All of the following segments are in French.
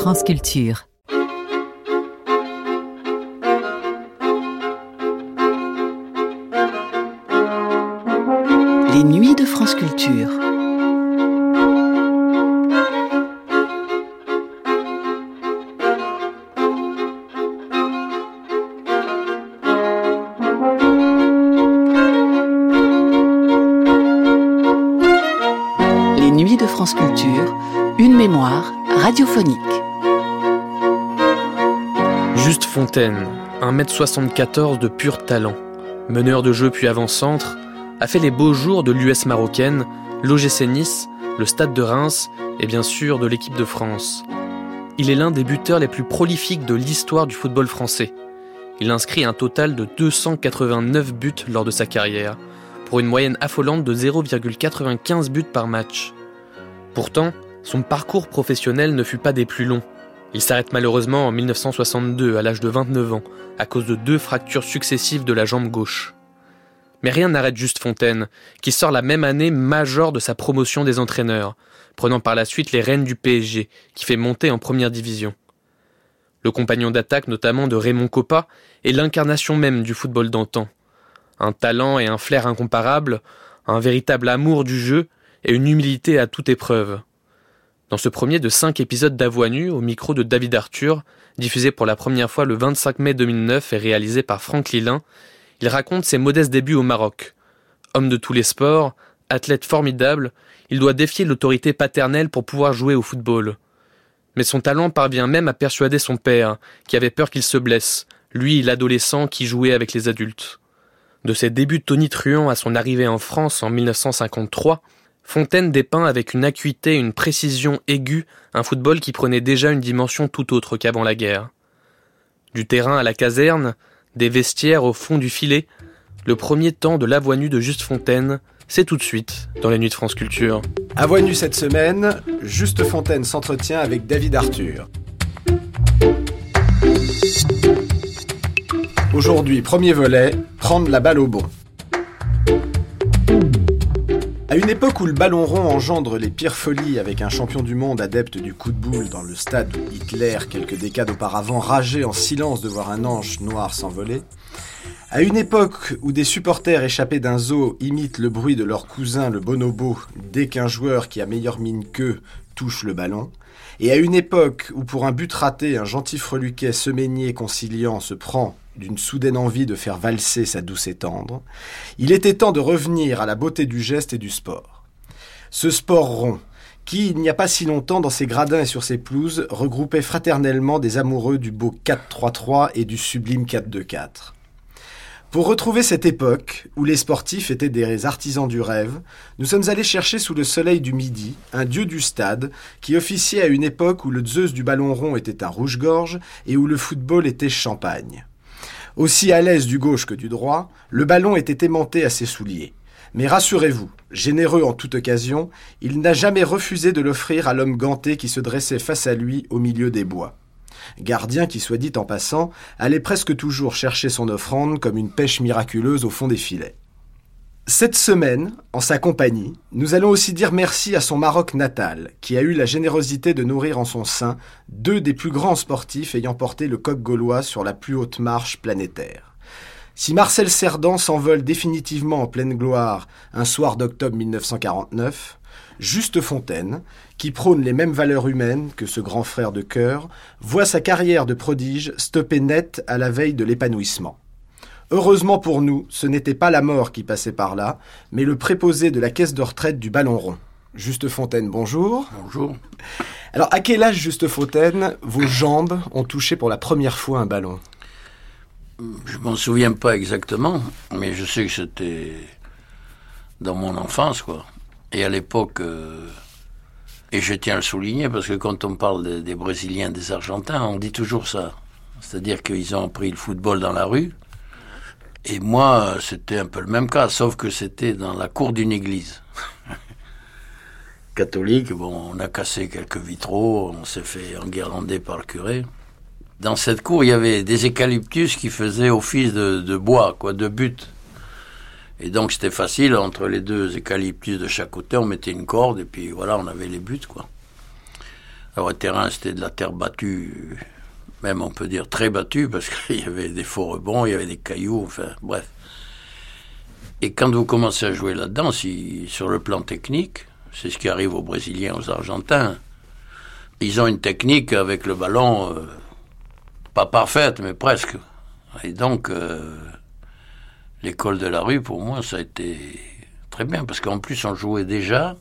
France Culture. Les nuits de France Culture. Les nuits de France Culture, une mémoire radiophonique. Juste Fontaine, 1m74 de pur talent, meneur de jeu puis avant-centre, a fait les beaux jours de l'US marocaine, l'OGC Nice, le Stade de Reims et bien sûr de l'équipe de France. Il est l'un des buteurs les plus prolifiques de l'histoire du football français. Il inscrit un total de 289 buts lors de sa carrière, pour une moyenne affolante de 0,95 buts par match. Pourtant, son parcours professionnel ne fut pas des plus longs. Il s'arrête malheureusement en 1962 à l'âge de 29 ans, à cause de 2 fractures successives de la jambe gauche. Mais rien n'arrête Juste Fontaine, qui sort la même année major de sa promotion des entraîneurs, prenant par la suite les rênes du PSG, qui fait monter en première division. Le compagnon d'attaque notamment de Raymond Kopa est l'incarnation même du football d'antan. Un talent et un flair incomparables, un véritable amour du jeu et une humilité à toute épreuve. Dans ce premier de 5 épisodes d'À Voix nue, au micro de David Arthur, diffusé pour la première fois le 25 mai 2009 et réalisé par Franck Lilin, il raconte ses modestes débuts au Maroc. Homme de tous les sports, athlète formidable, il doit défier l'autorité paternelle pour pouvoir jouer au football. Mais son talent parvient même à persuader son père, qui avait peur qu'il se blesse, lui l'adolescent qui jouait avec les adultes. De ses débuts tonitruants à son arrivée en France en 1953, Fontaine dépeint avec une acuité et une précision aiguë un football qui prenait déjà une dimension tout autre qu'avant la guerre. Du terrain à la caserne, des vestiaires au fond du filet, le premier temps de l'À Voix nue de Juste Fontaine, c'est tout de suite dans les nuits de France Culture. À Voix nue cette semaine, Juste Fontaine s'entretient avec David Arthur. Aujourd'hui, premier volet, prendre la balle au bon. À une époque où le ballon rond engendre les pires folies avec un champion du monde adepte du coup de boule dans le stade où Hitler, quelques décades auparavant, rageait en silence de voir un ange noir s'envoler, à une époque où des supporters échappés d'un zoo imitent le bruit de leur cousin le bonobo dès qu'un joueur qui a meilleure mine qu'eux touche le ballon, et à une époque où pour un but raté, un gentil freluquet semeigné conciliant se prend d'une soudaine envie de faire valser sa douce et tendre, il était temps de revenir à la beauté du geste et du sport. Ce sport rond, qui, il n'y a pas si longtemps, dans ses gradins et sur ses pelouses, regroupait fraternellement des amoureux du beau 4-3-3 et du sublime 4-2-4. Pour retrouver cette époque, où les sportifs étaient des artisans du rêve, nous sommes allés chercher sous le soleil du midi un dieu du stade qui officiait à une époque où le Zeus du ballon rond était un rouge-gorge et où le football était champagne. Aussi à l'aise du gauche que du droit, le ballon était aimanté à ses souliers. Mais rassurez-vous, généreux en toute occasion, il n'a jamais refusé de l'offrir à l'homme ganté qui se dressait face à lui au milieu des bois. Gardien qui, soit dit en passant, allait presque toujours chercher son offrande comme une pêche miraculeuse au fond des filets. Cette semaine, en sa compagnie, nous allons aussi dire merci à son Maroc natal, qui a eu la générosité de nourrir en son sein 2 des plus grands sportifs ayant porté le coq gaulois sur la plus haute marche planétaire. Si Marcel Cerdan s'envole définitivement en pleine gloire un soir d'octobre 1949, Juste Fontaine, qui prône les mêmes valeurs humaines que ce grand frère de cœur, voit sa carrière de prodige stoppée net à la veille de l'épanouissement. Heureusement pour nous, ce n'était pas la mort qui passait par là, mais le préposé de la caisse de retraite du ballon rond. Juste Fontaine, bonjour. Bonjour. Alors, à quel âge, Juste Fontaine, vos jambes ont touché pour la première fois un ballon ? Je m'en souviens pas exactement, mais je sais que c'était dans mon enfance, quoi. Et à l'époque, et je tiens à le souligner, parce que quand on parle des Brésiliens, des Argentins, on dit toujours ça. C'est-à-dire qu'ils ont pris le football dans la rue. Et moi, c'était un peu le même cas, sauf que c'était dans la cour d'une église catholique. Bon, on a cassé quelques vitraux, on s'est fait enguirlander par le curé. Dans cette cour, il y avait des eucalyptus qui faisaient office de bois, quoi, de butte. Et donc, c'était facile, entre les 2 eucalyptus de chaque côté, on mettait une corde, et puis voilà, on avait les buts, quoi. Alors, le terrain, c'était de la terre battue, même on peut dire très battue, parce qu'il y avait des faux rebonds, il y avait des cailloux, enfin, bref. Et quand vous commencez à jouer là-dedans, sur le plan technique, c'est ce qui arrive aux Brésiliens, aux Argentins, ils ont une technique avec le ballon, pas parfaite, mais presque. Et donc, l'école de la rue, pour moi, ça a été très bien, parce qu'en plus, on jouait déjà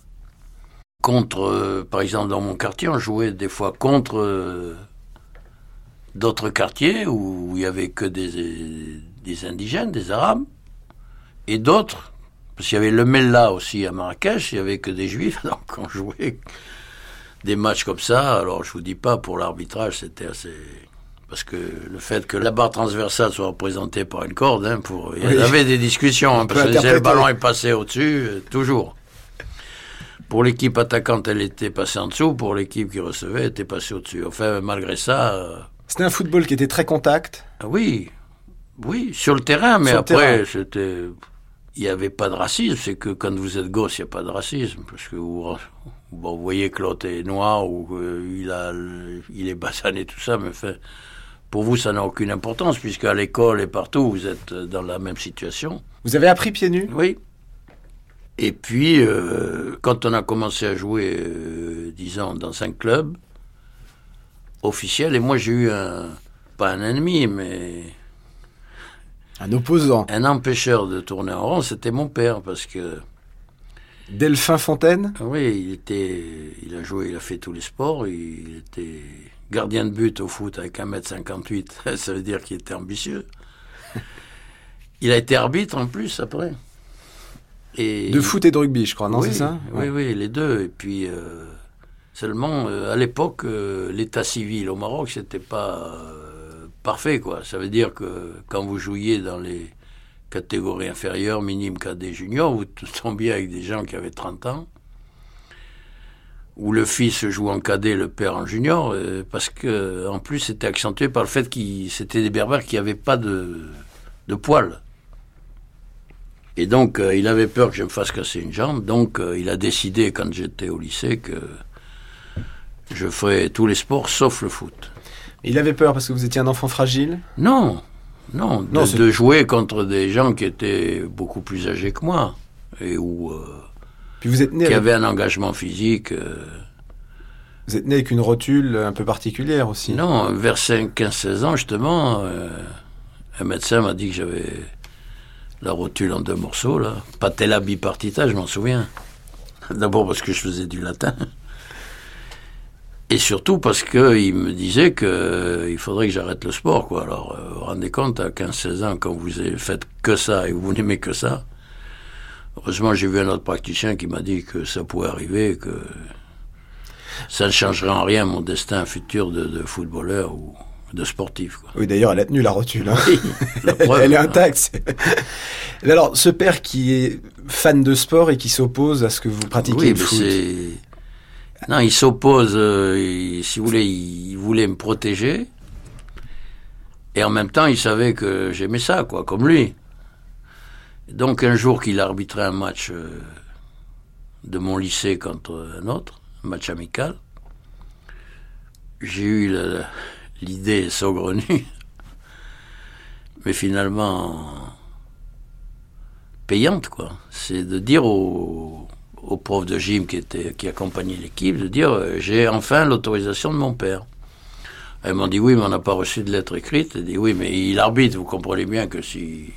contre, par exemple, dans mon quartier, on jouait des fois contre d'autres quartiers où il n'y avait que des indigènes, des Arabes, et d'autres, parce qu'il y avait le Mella aussi à Marrakech, il n'y avait que des Juifs, donc on jouait des matchs comme ça. Alors, je vous dis pas, pour l'arbitrage, c'était assez... Parce que le fait que la barre transversale soit représentée par une corde, il y avait des discussions, parce que le ballon est passé au-dessus, toujours. Pour l'équipe attaquante, elle était passée en dessous, pour l'équipe qui recevait, elle était passée au-dessus. Enfin, malgré ça... C'était un football qui était très contact. Oui, sur le terrain, mais après, c'était... Il n'y avait pas de racisme, c'est que quand vous êtes gosse, il n'y a pas de racisme, parce que vous voyez que l'autre est noir, ou il est basané, tout ça, mais enfin, pour vous, ça n'a aucune importance, puisqu'à l'école et partout, vous êtes dans la même situation. Vous avez appris pieds nus ? Oui. Et puis, quand on a commencé à jouer, disons, dans un club officiel, et moi j'ai eu pas un ennemi, mais... Un opposant. Un empêcheur de tourner en rond, c'était mon père, parce que... Delphin Fontaine ? Oui, il a joué, il a fait tous les sports, il était gardien de but au foot avec 1m58, ça veut dire qu'il était ambitieux. Il a été arbitre en plus, après. Et de foot et de rugby, je crois, non, c'est ça ? Oui, les deux. Et puis, seulement, à l'époque, l'état civil au Maroc, c'était pas... parfait, quoi. Ça veut dire que quand vous jouiez dans les catégories inférieures, minimes, cadet, junior, vous tombiez avec des gens qui avaient 30 ans, où le fils joue en cadet, le père en junior, parce que en plus c'était accentué par le fait que c'était des berbères qui n'avaient pas de poils. Et donc il avait peur que je me fasse casser une jambe, donc il a décidé quand j'étais au lycée que je ferais tous les sports sauf le foot. Il avait peur parce que vous étiez un enfant fragile ? Non, de jouer contre des gens qui étaient beaucoup plus âgés que moi et Puis vous êtes né qui avaient un engagement physique. Vous êtes né avec une rotule un peu particulière aussi ? Non, vers 15-16 ans justement, un médecin m'a dit que j'avais la rotule en 2 morceaux, là. Patella bipartita, je m'en souviens. D'abord parce que je faisais du latin. Et surtout parce qu'il me disait qu'il faudrait que j'arrête le sport, quoi. Alors, vous vous rendez compte, à 15-16 ans, quand vous faites que ça et vous n'aimez que ça. Heureusement, j'ai vu un autre praticien qui m'a dit que ça pouvait arriver, que ça ne changerait en rien mon destin futur de footballeur ou de sportif, quoi. Oui, d'ailleurs, elle a tenu la rotule. Hein. Oui, la preuve, elle est intacte. Mais alors, ce père qui est fan de sport et qui s'oppose à ce que vous pratiquez le foot. Non, il s'oppose, si vous voulez, il voulait me protéger, et en même temps, il savait que j'aimais ça, quoi, comme lui. Donc, un jour qu'il arbitrait un match de mon lycée contre un autre, un match amical, j'ai eu l'idée saugrenue, mais finalement payante, quoi. C'est de dire au prof de gym qui accompagnait l'équipe, de dire j'ai enfin l'autorisation de mon père. Ils m'ont dit oui, mais on n'a pas reçu de lettre écrite. Ils dit oui, mais il arbitre, vous comprenez bien que s'il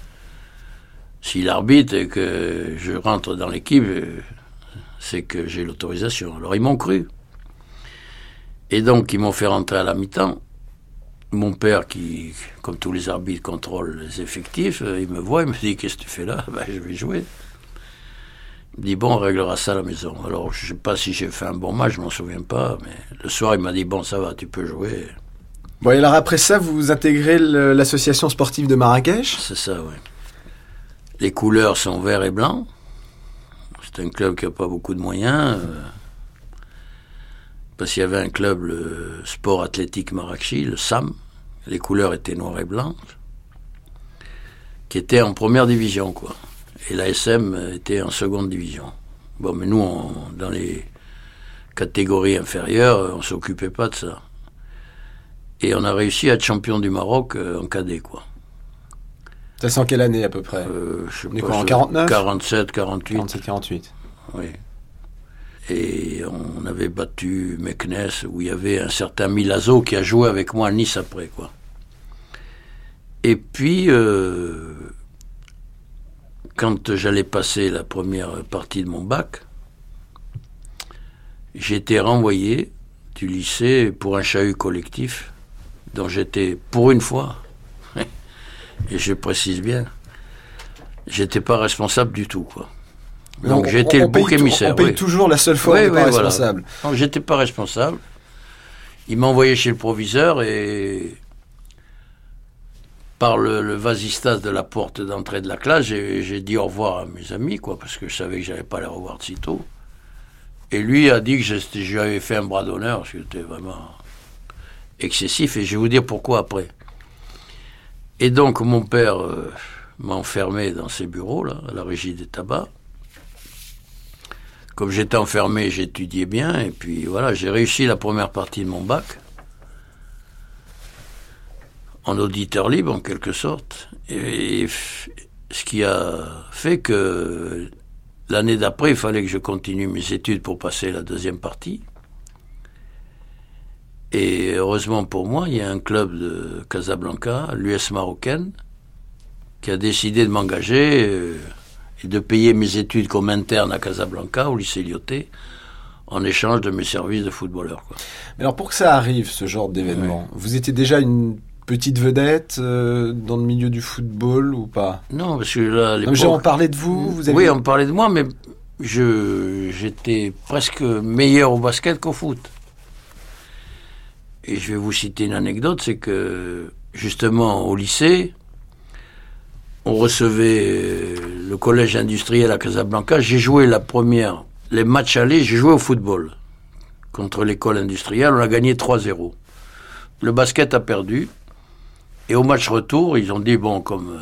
arbitre et que je rentre dans l'équipe, c'est que j'ai l'autorisation. Alors ils m'ont cru. Et donc ils m'ont fait rentrer à la mi-temps. Mon père, qui, comme tous les arbitres, contrôle les effectifs, il me voit, il me dit qu'est-ce que tu fais là ? Je vais jouer. Il me dit, bon, on réglera ça à la maison. Alors, je ne sais pas si j'ai fait un bon match, je ne m'en souviens pas, mais le soir, il m'a dit, bon, ça va, tu peux jouer. Bon, et alors après ça, vous intégrez l'association sportive de Marrakech ? C'est ça, oui. Les couleurs sont vert et blanc. C'est un club qui n'a pas beaucoup de moyens. Parce qu'il y avait un club, le Sport Athlétique Marrakchi, le SAM. Les couleurs étaient noires et blanches. Qui était en première division, quoi. Et l'ASM était en seconde division. Bon, mais nous, dans les catégorie inférieure, on ne s'occupait pas de ça. Et on a réussi à être champion du Maroc en cadet, quoi. Ça c'est en quelle année à peu près? Je On sais est pas, quoi, en 49? 47, 48. 47-48. Oui. Et on avait battu Meknes, où il y avait un certain Milazzo qui a joué avec moi à Nice après, quoi. Et puis, quand j'allais passer la première partie de mon bac, j'ai été renvoyé du lycée pour un chahut collectif, dont j'étais, pour une fois, et je précise bien, j'étais pas responsable du tout, quoi. Donc j'étais le bouc émissaire. On paye toujours la seule fois où on n'est pas responsable. Voilà. Donc j'étais pas responsable. Il m'a envoyé chez le proviseur et par le vasistas de la porte d'entrée de la classe, j'ai dit au revoir à mes amis, quoi, parce que je savais que j'allais pas les revoir de sitôt. Et lui a dit que j'avais fait un bras d'honneur, parce que c'était vraiment excessif, et je vais vous dire pourquoi après. Et donc mon père m'a enfermé dans ses bureaux, là, à la régie des tabacs. Comme j'étais enfermé, j'étudiais bien, et puis voilà, j'ai réussi la première partie de mon bac, en auditeur libre en quelque sorte, et ce qui a fait que l'année d'après, il fallait que je continue mes études pour passer la deuxième partie. Et heureusement pour moi, il y a un club de Casablanca, l'US Marocaine, qui a décidé de m'engager et de payer mes études comme interne à Casablanca, au lycée Lyoté, en échange de mes services de footballeur, quoi. Mais alors pour que ça arrive, ce genre d'événement, vous étiez déjà une petite vedette dans le milieu du football ou pas? Non, parce que là, à l'époque... On parlait de vous, Oui, on parlait de moi, mais j'étais presque meilleur au basket qu'au foot. Et je vais vous citer une anecdote, c'est que, justement, au lycée, on recevait le collège industriel à Casablanca. J'ai joué les matchs allés, j'ai joué au football contre l'école industrielle. On a gagné 3-0. Le basket a perdu. Et au match retour, ils ont dit, bon, comme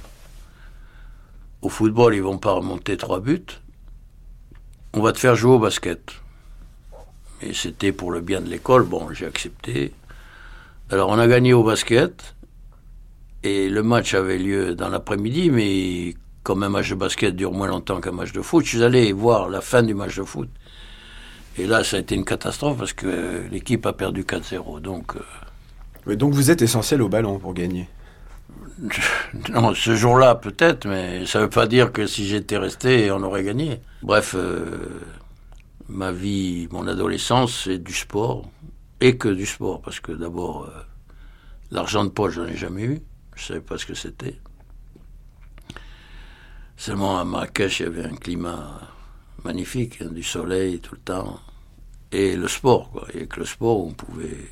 au football, ils vont pas remonter 3 buts, on va te faire jouer au basket. Et c'était pour le bien de l'école. Bon, j'ai accepté. Alors, on a gagné au basket. Et le match avait lieu dans l'après-midi, mais comme un match de basket dure moins longtemps qu'un match de foot, je suis allé voir la fin du match de foot. Et là, ça a été une catastrophe parce que l'équipe a perdu 4-0. Donc, oui, donc vous êtes essentiel au ballon pour gagner. Non, ce jour-là peut-être, mais ça ne veut pas dire que si j'étais resté, on aurait gagné. Bref, ma vie, mon adolescence, c'est du sport, et que du sport, parce que d'abord, l'argent de poche, j'en ai jamais eu. Je ne savais pas ce que c'était. Seulement à Marrakech, il y avait un climat magnifique, du soleil tout le temps, et le sport, quoi. Et avec le sport, on pouvait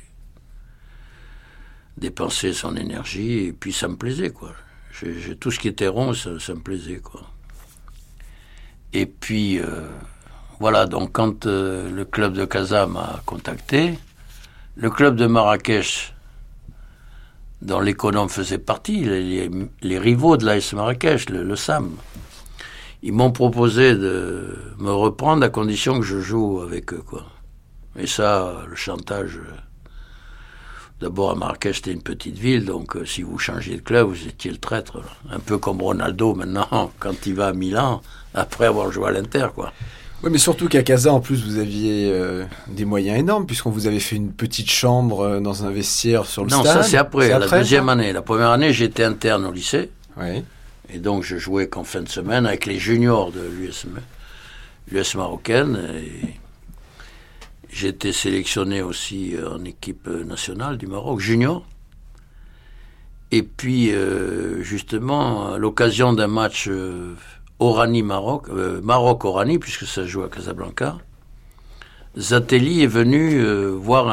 dépenser son énergie, et puis ça me plaisait, quoi. Tout ce qui était rond, ça me plaisait, quoi. Et puis, voilà, donc quand le club de Casa m'a contacté, le club de Marrakech, dont l'économe faisait partie, les rivaux de l'AS Marrakech, le SAM, ils m'ont proposé de me reprendre à condition que je joue avec eux, quoi. Et ça, le chantage... D'abord, à Marrakech, c'était une petite ville, donc si vous changez de club, vous étiez le traître. Un peu comme Ronaldo, maintenant, quand il va à Milan, après avoir joué à l'Inter, quoi. Oui, mais surtout qu'à Casa, en plus, vous aviez des moyens énormes, puisqu'on vous avait fait une petite chambre dans un vestiaire sur le stade. Non, ça c'est après, la deuxième année. La première année, j'étais interne au lycée. Oui. Et donc, je jouais qu'en fin de semaine avec les juniors de l'US Marocaine. Et j'ai été sélectionné aussi en équipe nationale du Maroc, junior. Et puis, justement, à l'occasion d'un match Oranie-Maroc, Maroc-Oranie, puisque ça se joue à Casablanca, Zatelli est venu voir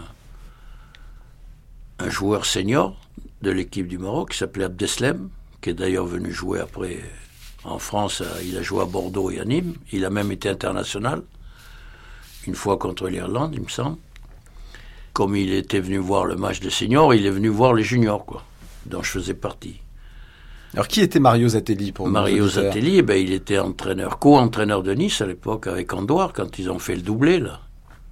un joueur senior de l'équipe du Maroc qui s'appelait Abdeslem, qui est d'ailleurs venu jouer après en France. Il a joué à Bordeaux et à Nîmes. Il a même été international. Une fois contre l'Irlande, il me semble. Comme il était venu voir le match des seniors, il est venu voir les juniors, quoi, dont je faisais partie. Alors, qui était Mario Zatelli pour Mario Zatelli, il était co-entraîneur de Nice à l'époque, avec Andouar, quand ils ont fait le doublé, là.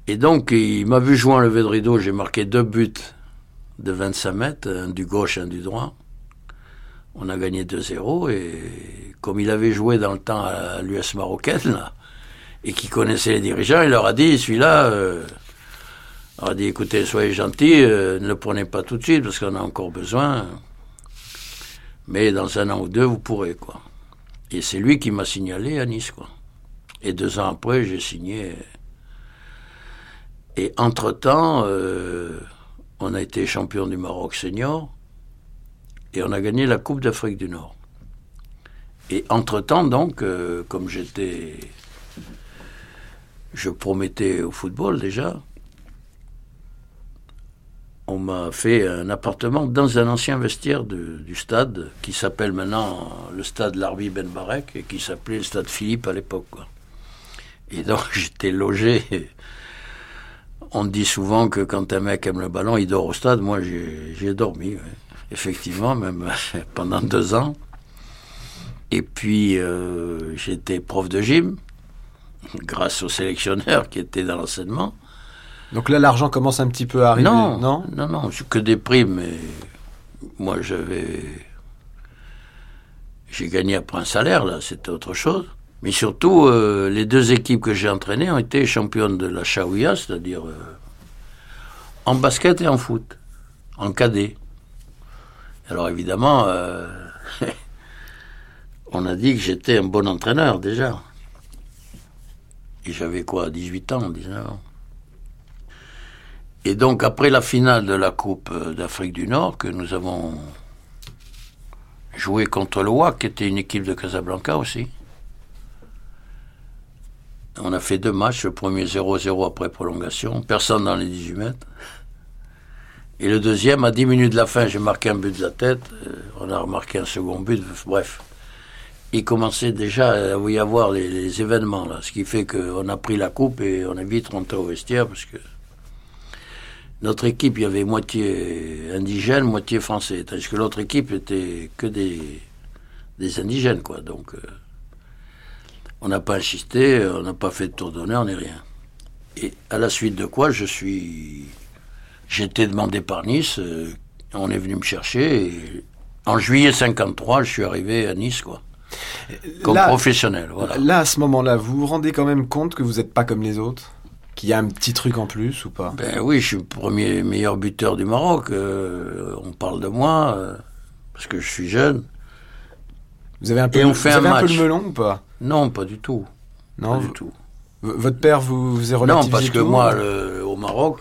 Et donc, il m'a vu jouer en levée de rideau. J'ai marqué 2 buts de 25 mètres, un du gauche, un du droit. On a gagné 2-0. Et comme il avait joué dans le temps à l'US marocaine, là, et qu'il connaissait les dirigeants, il leur a dit, celui-là, il a dit, écoutez, soyez gentils, ne le prenez pas tout de suite, parce qu'on a encore besoin. Mais dans 1 an ou 2, vous pourrez, quoi. Et c'est lui qui m'a signalé à Nice, quoi. Et 2 ans après, j'ai signé. Et entre-temps, on a été champion du Maroc senior et on a gagné la Coupe d'Afrique du Nord. Et entre-temps, donc, comme je promettais au football déjà, on m'a fait un appartement dans un ancien vestiaire du stade qui s'appelle maintenant le stade Larbi Ben Barek et qui s'appelait le stade Philippe à l'époque, quoi. Et donc, j'étais logé. On dit souvent que quand un mec aime le ballon, il dort au stade. Moi, j'ai dormi, ouais. Effectivement, même pendant 2 ans. Et puis, j'étais prof de gym, grâce au sélectionneur qui était dans l'enseignement. Donc là, l'argent commence un petit peu à arriver, non? Non, c'est que des primes. Mais moi, j'ai gagné après un salaire, là, c'était autre chose. Mais surtout, les 2 équipes que j'ai entraînées ont été championnes de la Chaouia, c'est-à-dire en basket et en foot, en cadet. Alors évidemment, on a dit que j'étais un bon entraîneur déjà. Et j'avais 18 ans, 19 ans. Et donc après la finale de la Coupe d'Afrique du Nord, que nous avons joué contre le WAC, qui était une équipe de Casablanca aussi, on a fait 2 matchs, le premier 0-0 après prolongation, personne dans les 18 mètres. Et le deuxième, à 10 minutes de la fin, j'ai marqué un but de la tête, on a remarqué un second but, bref. Il commençait déjà à y avoir les événements, là, ce qui fait qu'on a pris la coupe et on est vite rentré au vestiaire, parce que notre équipe, il y avait moitié indigène, moitié français, tandis que l'autre équipe était que des indigènes, quoi, donc... on n'a pas insisté, on n'a pas fait de tour d'honneur, ni rien. Et à la suite de quoi, j'étais demandé par Nice, on est venu me chercher, et en juillet 53, je suis arrivé à Nice, quoi. Comme professionnel, voilà. Là, à ce moment-là, vous vous rendez quand même compte que vous n'êtes pas comme les autres? Qu'il y a un petit truc en plus ou pas? Ben oui, je suis le meilleur buteur du Maroc, on parle de moi, parce que je suis jeune. Vous avez un peu, un peu le melon ou pas? Non, pas du tout. Non, pas du tout. Votre père vous est relativisé? Non, parce que moi, au Maroc,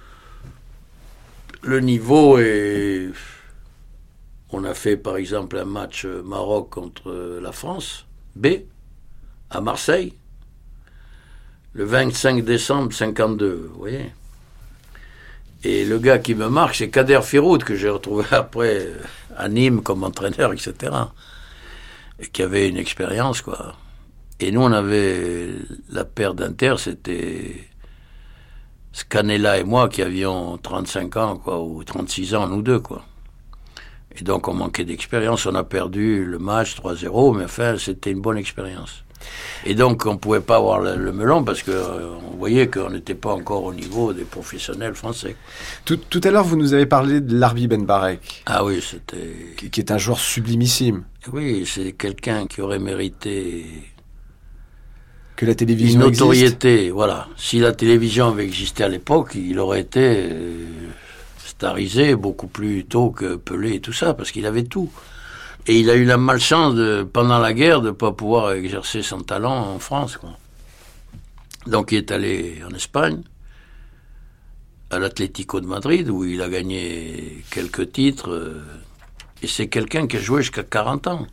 le niveau est... On a fait, par exemple, un match Maroc contre la France, B, à Marseille, le 25 décembre 52, vous voyez. Et le gars qui me marque, c'est Kader Firoud, que j'ai retrouvé après à Nîmes comme entraîneur, etc., et qui avait une expérience, quoi. Et nous, on avait la paire d'Inter, c'était Scanella et moi qui avions 35 ans, quoi, ou 36 ans, nous deux, quoi. Et donc, on manquait d'expérience, on a perdu le match 3-0, mais enfin, c'était une bonne expérience. Et donc, on ne pouvait pas avoir le melon parce qu'on voyait qu'on n'était pas encore au niveau des professionnels français. Tout à l'heure, vous nous avez parlé de Larbi Ben Barek. Ah oui, c'était... Qui est un joueur sublimissime. Oui, c'est quelqu'un qui aurait mérité... Que la télévision une notoriété, existe. Voilà. Si la télévision avait existé à l'époque, il aurait été starisé beaucoup plus tôt que Pelé et tout ça, parce qu'il avait tout. Et il a eu la malchance, pendant la guerre, de ne pas pouvoir exercer son talent en France, quoi. Donc il est allé en Espagne, à l'Atlético de Madrid, où il a gagné quelques titres. Et c'est quelqu'un qui a joué jusqu'à 40 ans.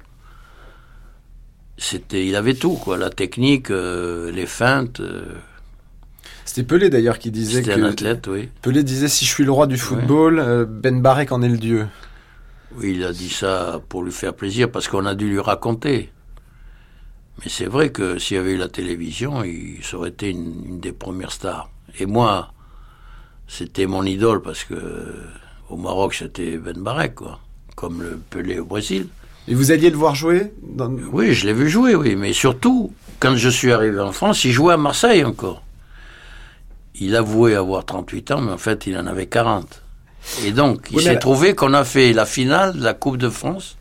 Il avait tout, quoi. La technique, les feintes. C'était Pelé d'ailleurs qui disait C'était un athlète, oui. Pelé disait, si je suis le roi du football, Ben Barek en est le dieu. Oui, il a dit ça pour lui faire plaisir, parce qu'on a dû lui raconter. Mais c'est vrai que s'il y avait eu la télévision, il aurait été une des premières stars. Et moi, c'était mon idole, parce que au Maroc, c'était Ben Barek, quoi. Comme le Pelé au Brésil. Et vous alliez le voir jouer Oui, je l'ai vu jouer, oui. Mais surtout, quand je suis arrivé en France, il jouait à Marseille encore. il avouait avoir 38 ans, mais en fait, il en avait 40. Et donc, il s'est trouvé qu'on a fait la finale de la Coupe de France,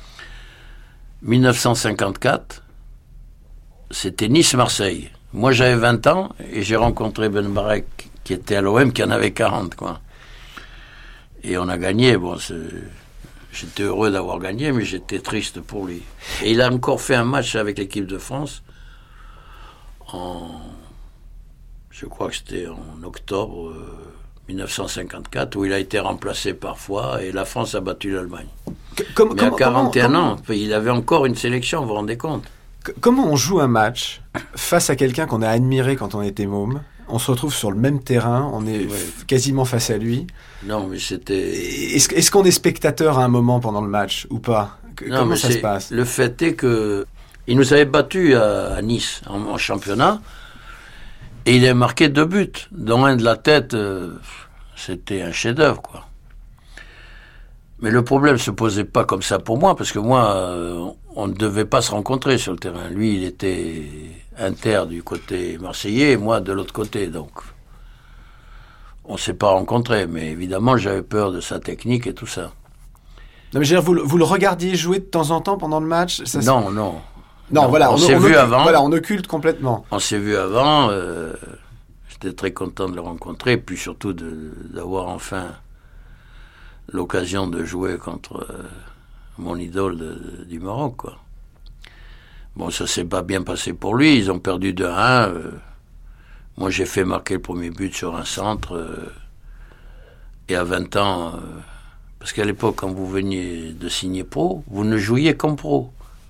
1954. C'était Nice-Marseille. Moi, j'avais 20 ans, et j'ai rencontré Ben Barek, qui était à l'OM, qui en avait 40, quoi. Et on a gagné. Bon, j'étais heureux d'avoir gagné, mais j'étais triste pour lui. Et il a encore fait un match avec l'équipe de France, je crois que c'était en octobre 1954, où il a été remplacé parfois, et la France a battu l'Allemagne. Mais à 41 ans, il avait encore une sélection, vous vous rendez compte? Comment on joue un match face à quelqu'un qu'on a admiré quand on était môme? On se retrouve sur le même terrain, on est quasiment face à lui. Non, mais c'était... Est-ce qu'on est spectateur à un moment pendant le match, ou pas? Comment ça se passe? Le fait est que il nous avait battus à Nice, en championnat, et il a marqué 2 buts, dont un de la tête, c'était un chef-d'œuvre, quoi. Mais le problème se posait pas comme ça pour moi, parce que moi, on ne devait pas se rencontrer sur le terrain. Lui, il était inter du côté marseillais, et moi de l'autre côté, donc on s'est pas rencontrés. Mais évidemment, j'avais peur de sa technique et tout ça. Non, mais je veux dire, vous le regardiez jouer de temps en temps pendant le match? Non, voilà, on s'est vu avant. Voilà, on occulte complètement. On s'est vu avant. J'étais très content de le rencontrer, puis surtout d'avoir enfin l'occasion de jouer contre mon idole du Maroc, quoi. Bon, ça s'est pas bien passé pour lui. Ils ont perdu 2-1. Moi, j'ai fait marquer le premier but sur un centre. Et à 20 ans, parce qu'à l'époque, quand vous veniez de signer pro, vous ne jouiez qu'en pro.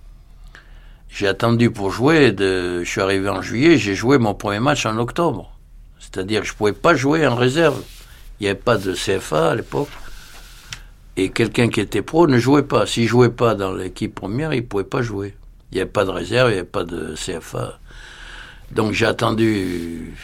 J'ai attendu pour jouer. Je suis arrivé en juillet. J'ai joué mon premier match en octobre. C'est-à-dire que je pouvais pas jouer en réserve. Il n'y avait pas de CFA à l'époque. Et quelqu'un qui était pro ne jouait pas. S'il jouait pas dans l'équipe première, il pouvait pas jouer. Il n'y avait pas de réserve, il n'y avait pas de CFA. Donc j'ai attendu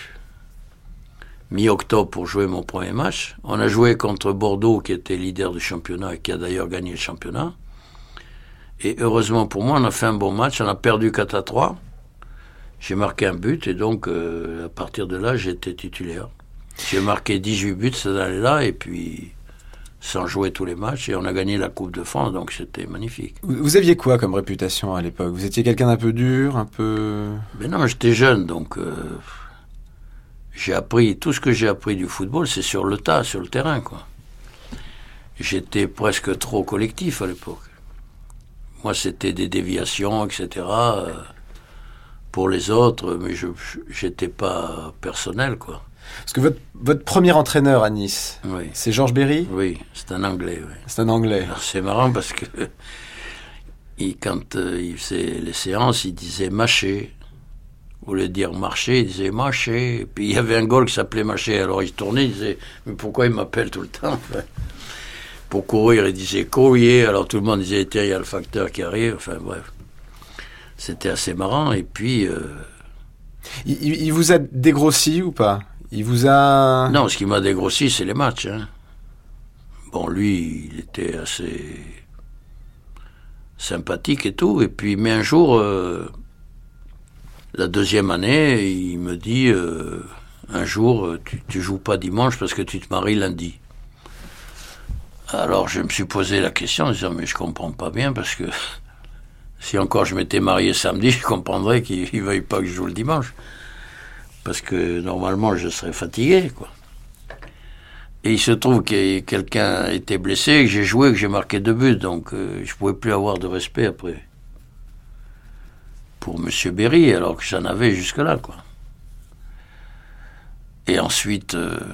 mi-octobre pour jouer mon premier match. On a joué contre Bordeaux, qui était leader du championnat et qui a d'ailleurs gagné le championnat. Et heureusement pour moi, on a fait un bon match. On a perdu 4-3. J'ai marqué un but et donc à partir de là, j'étais titulaire. J'ai marqué 18 buts cette année-là et puis sans jouer tous les matchs, et on a gagné la Coupe de France, donc c'était magnifique. Vous aviez quoi comme réputation à l'époque? Vous étiez quelqu'un d'un peu dur, un peu... Mais non, j'étais jeune, donc j'ai appris, tout ce que j'ai appris du football, c'est sur le tas, sur le terrain, quoi. J'étais presque trop collectif à l'époque. Moi, c'était des déviations, etc., pour les autres, mais j'étais pas personnel, quoi. Parce que votre premier entraîneur à Nice, oui, c'est Georges Berry? Oui, c'est un Anglais. Oui. C'est un Anglais. Alors, c'est marrant parce que quand il faisait les séances, il disait mâcher. Au lieu de dire marcher, il disait mâcher. Puis il y avait un goal qui s'appelait mâcher. Alors il tournait, il disait mais pourquoi il m'appelle tout le temps? Enfin, pour courir, il disait courrier. Alors tout le monde disait tiens, il y a le facteur qui arrive. Enfin bref, c'était assez marrant. Et puis... Il vous a dégrossi ou pas? Il vous a... Non, ce qui m'a dégrossi, c'est les matchs. Hein. Bon, lui, il était assez sympathique et tout. Et puis, mais un jour, la deuxième année, il me dit, un jour, tu joues pas dimanche parce que tu te maries lundi. Alors, je me suis posé la question en disant, mais je comprends pas bien parce que si encore je m'étais marié samedi, je comprendrais qu'il ne veuille pas que je joue le dimanche. Parce que normalement, je serais fatigué, quoi. Et il se trouve que quelqu'un était blessé, que j'ai joué, que j'ai marqué 2 buts, donc je pouvais plus avoir de respect après. Pour M. Berry, alors que j'en avais jusque-là, quoi. Et ensuite,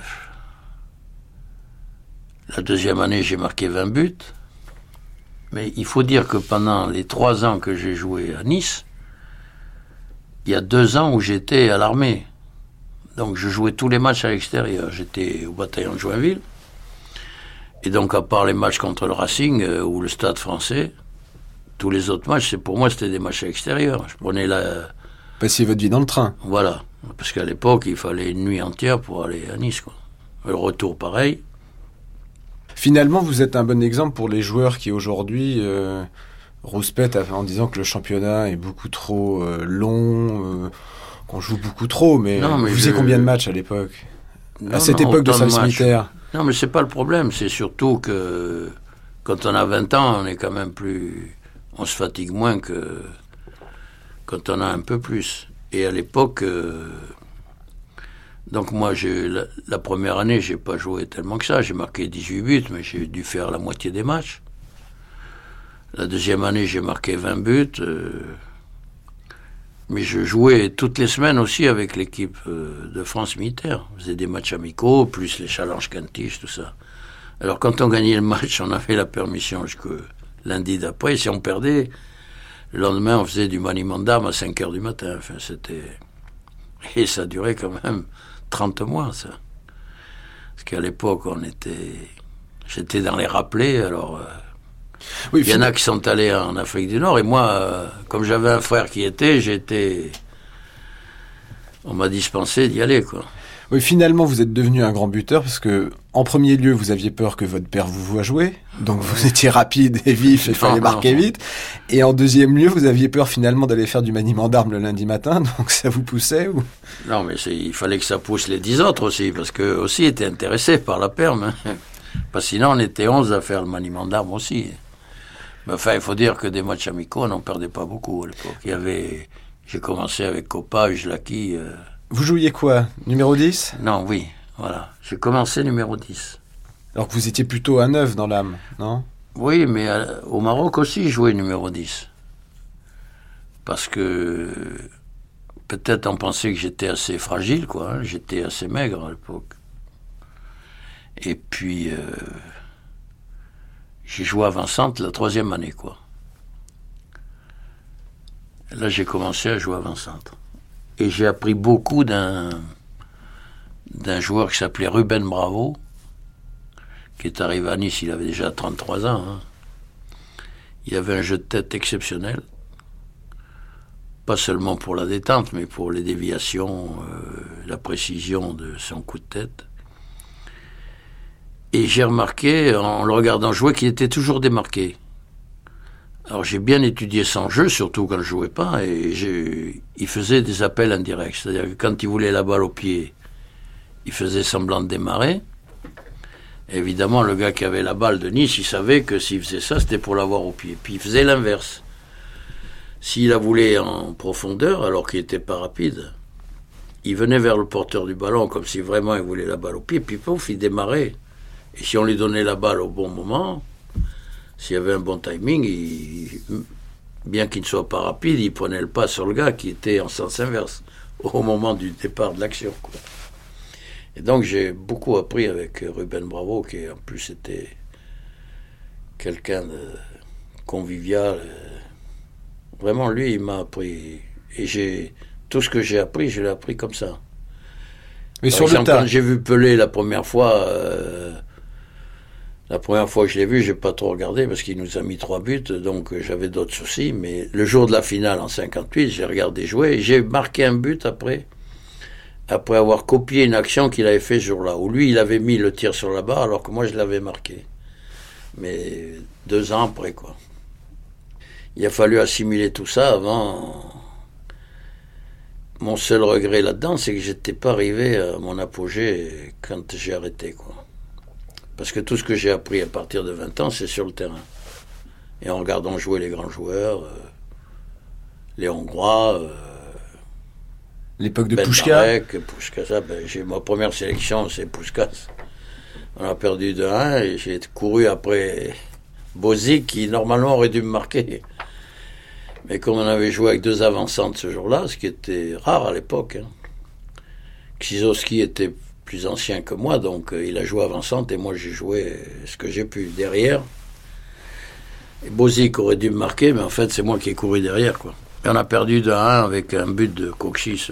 la deuxième année, j'ai marqué 20 buts. Mais il faut dire que pendant les 3 ans que j'ai joué à Nice, il y a 2 ans où j'étais à l'armée. Donc je jouais tous les matchs à l'extérieur. J'étais au bataillon de Joinville. Et donc à part les matchs contre le Racing ou le Stade Français, tous les autres matchs, pour moi, c'était des matchs à l'extérieur. Je prenais Passiez votre vie dans le train. Voilà. Parce qu'à l'époque, il fallait une nuit entière pour aller à Nice, quoi. Le retour, pareil. Finalement, vous êtes un bon exemple pour les joueurs qui aujourd'hui rouspètent en disant que le championnat est beaucoup trop long, qu'on joue beaucoup trop. Mais vous faisiez combien de matchs à l'époque à cette époque de service militaire. Non, mais c'est pas le problème. C'est surtout que quand on a 20 ans, on est quand même plus... On se fatigue moins que quand on a un peu plus. Et à l'époque... Donc moi, la première année, j'ai pas joué tellement que ça. J'ai marqué 18 buts, mais j'ai dû faire la moitié des matchs. La deuxième année, j'ai marqué 20 buts. Mais je jouais toutes les semaines aussi avec l'équipe de France militaire. On faisait des matchs amicaux, plus les challenges Kentish, tout ça. Alors quand on gagnait le match, on avait la permission jusqu'au lundi d'après. Si on perdait, le lendemain, on faisait du maniement d'armes à 5 heures du matin. Enfin, c'était... Et ça durait quand même 30 mois, ça. Parce qu'à l'époque, j'étais dans les rappelés, alors... Oui, il y en a qui sont allés en Afrique du Nord, et moi, comme j'avais un frère qui on m'a dispensé d'y aller, quoi. Oui, finalement, vous êtes devenu un grand buteur, parce que, en premier lieu, vous aviez peur que votre père vous voie jouer, donc vous étiez rapide et vif, et il fallait marquer vite. Et en deuxième lieu, vous aviez peur finalement d'aller faire du maniement d'armes le lundi matin, donc ça vous poussait ou... Non, mais il fallait que ça pousse les 10 autres aussi, parce qu'eux aussi étaient intéressés par la perme. Hein. Parce que sinon, on était 11 à faire le maniement d'armes aussi. Mais enfin, il faut dire que des matchs amicaux, on n'en perdait pas beaucoup à l'époque. J'ai commencé avec Copa, Ujlaki... Vous jouiez quoi? Numéro 10? Non, oui, voilà. J'ai commencé numéro 10. Alors que vous étiez plutôt à 9 dans l'âme, non? Oui, mais au Maroc aussi, je jouais numéro 10. Parce que peut-être on pensait que j'étais assez fragile, quoi. Hein. J'étais assez maigre à l'époque. Et puis, j'ai joué avant-centre la 3e année, quoi. Là, j'ai commencé à jouer avant-centre. Et j'ai appris beaucoup d'un joueur qui s'appelait Ruben Bravo, qui est arrivé à Nice, il avait déjà 33 ans. Hein. Il avait un jeu de tête exceptionnel. Pas seulement pour la détente, mais pour les déviations, la précision de son coup de tête. Et j'ai remarqué, en le regardant jouer, qu'il était toujours démarqué. Alors j'ai bien étudié son jeu, surtout quand je ne jouais pas, et il faisait des appels indirects. C'est-à-dire que quand il voulait la balle au pied, il faisait semblant de démarrer. Et évidemment, le gars qui avait la balle de Nice, il savait que s'il faisait ça, c'était pour l'avoir au pied. Puis il faisait l'inverse. S'il la voulait en profondeur, alors qu'il n'était pas rapide, il venait vers le porteur du ballon, comme si vraiment il voulait la balle au pied, puis pouf, il démarrait. Et si on lui donnait la balle au bon moment... S'il y avait un bon timing, bien qu'il ne soit pas rapide, il prenait le pas sur le gars qui était en sens inverse au moment du départ de l'action, quoi. Et donc j'ai beaucoup appris avec Ruben Bravo, qui en plus était quelqu'un de convivial. Vraiment, lui, il m'a appris. Et tout ce que j'ai appris, je l'ai appris comme ça. Mais par sur exemple, le tas... quand j'ai vu Pelé la première fois... La première fois que je l'ai vu, j'ai pas trop regardé parce qu'il nous a mis 3 buts, donc j'avais d'autres soucis. Mais le jour de la finale en 58, j'ai regardé jouer et j'ai marqué un but après avoir copié une action qu'il avait fait ce jour-là, où lui, il avait mis le tir sur la barre alors que moi, je l'avais marqué. Mais 2 ans après, quoi. Il a fallu assimiler tout ça avant. Mon seul regret là-dedans, c'est que j'étais pas arrivé à mon apogée quand j'ai arrêté, quoi. Parce que tout ce que j'ai appris à partir de 20 ans, c'est sur le terrain. Et en regardant jouer les grands joueurs, les Hongrois, l'époque de Ben Puška. Marek, Puška, j'ai ma première sélection, c'est Puškas. On a perdu 2-1 et j'ai couru après Bozic, qui normalement aurait dû me marquer. Mais comme on avait joué avec 2 avant-centres ce jour-là, ce qui était rare à l'époque, hein. Krzyzewski était plus ancien que moi, donc il a joué avant-centre et moi j'ai joué ce que j'ai pu derrière. Et Bozic aurait dû me marquer, mais en fait c'est moi qui ai couru derrière, quoi. Et on a perdu 2-1 avec un but de Kokchis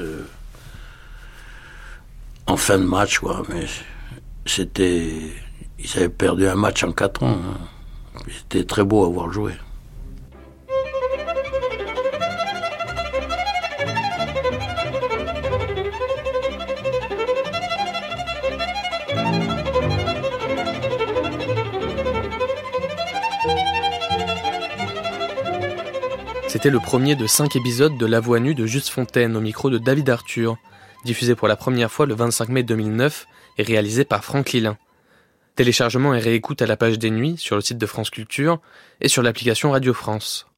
en fin de match, quoi. Mais c'était... Ils avaient perdu un match en 4 ans. Hein. C'était très beau à voir jouer. C'était le premier de 5 épisodes de La Voix nue de Juste Fontaine au micro de David Arthur, diffusé pour la première fois le 25 mai 2009 est réalisé par Franck Lilin. Téléchargement et réécoute à la page des nuits sur le site de France Culture et sur l'application Radio France.